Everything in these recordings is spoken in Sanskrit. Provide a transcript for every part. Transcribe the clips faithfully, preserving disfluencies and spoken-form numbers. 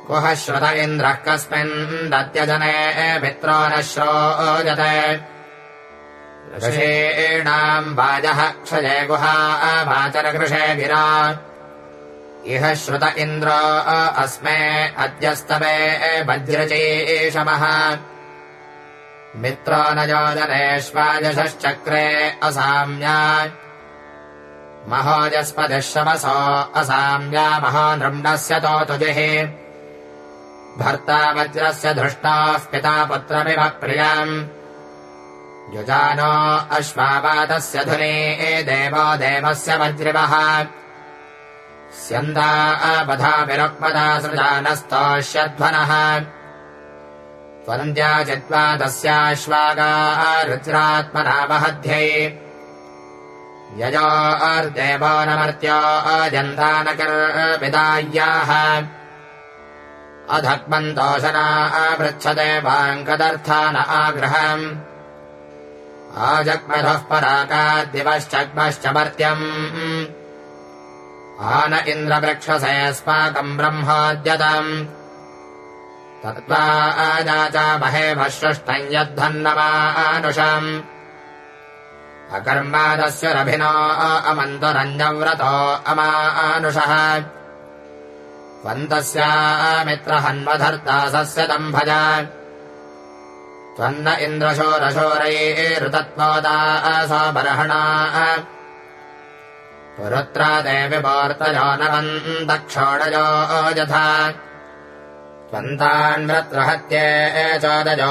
कुह श्रुत इन्द्रः कस्मिन् दत्यजने पित्रो न श्रोजते ऋषीणाम् वाजः क्षये गुहा वाचरकृषे गिरा इह श्रुत इन्द्रो अस्मे अद्यस्तवे वज्रचीषमः मित्रो न योजनेष्वाजश्चक्रे असाम्या महोजस्पतिः शमसो असाम्या महानृम्णस्य तोतुजिः भर्ता वज्रस्य धृष्टाः पिता पुत्रमिव प्रियम् युजानो अश्वावातस्य धुनी देवो देवस्य वज्रिवः स्यन्दा बधाभिरुक्मदा सृजानस्तोष्यध्वनः त्वन्द्या चित्वा तस्याश्वागा रुद्रात्मना वहध्यै यजो अर्देवो नमर्त्यो अजन्तानकर्पिदाय्याः अधक्मन्तोषना पृच्छते वाङ्कदर्थान आग्रहम् आजग्मधः पराकाद्दिवश्चग्मश्च मर्त्यम् आन इन्द्रवृक्षसे अस्माकम् ब्रह्मोद्यतम् तत्त्वा आजाचामहे वश्रुष्टम् यद्धन्नमानुषम् अकर्मादस्य रभिनो अमन्तरञ्जव्रतो अमानुषः त्वन्तस्यामित्रहन्वधर्ता सस्यतम् भज त्वन्न इन्द्रशोरशोरैरुतत्वोदासो बर्हणा पुरुत्रा देवि वार्तयो नवन्तक्षोडयो यथा त्वन्तान्व्रत्रहत्ये चोदयो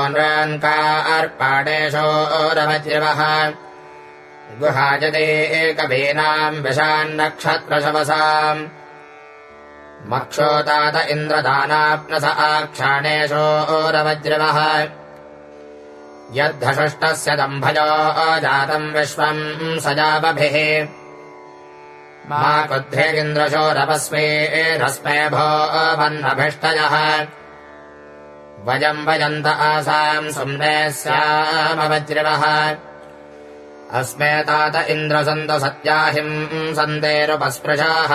नृन्कार्पाडेशोरवज्रिवः गुहाजते कवीनाम् विशान्नक्षत्रशवसाम् मक्षोतात इन्द्रदानाप्नस आक्षाणेशोरवज्रिवः यद्धषष्टस्य दम्भजो जातम् विश्वम् सजावभिः मा कुध्रेगिन्द्रशोरपस्मे रस्मे भो वह्नभिष्टयः वजम् वजन्त आसाम् सुम्ने स्यामवज्रिवः अस्मे तात इन्द्रसन्त सत्याहिम् सन्तेरुपस्पृशाः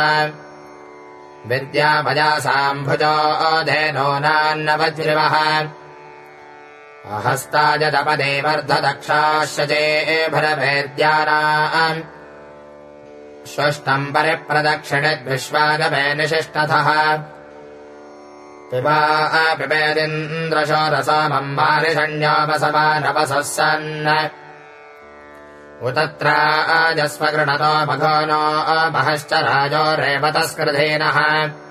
विद्याभजासाम् भुजो धेनो नान्नवज्रिवः अहस्ताजदपदे वर्धदक्षाश्चे भरवेद्यानाम् षष्ठम् परिप्रदक्षिणद्विश्वागमे निशिष्टथः पिबा पिबेदिन्द्रशोरसामम् मारिषण्योपसमानवसः सन् उतत्राजस्व गृणतो मघो नो महश्च राजो रेवतस्कृधेनः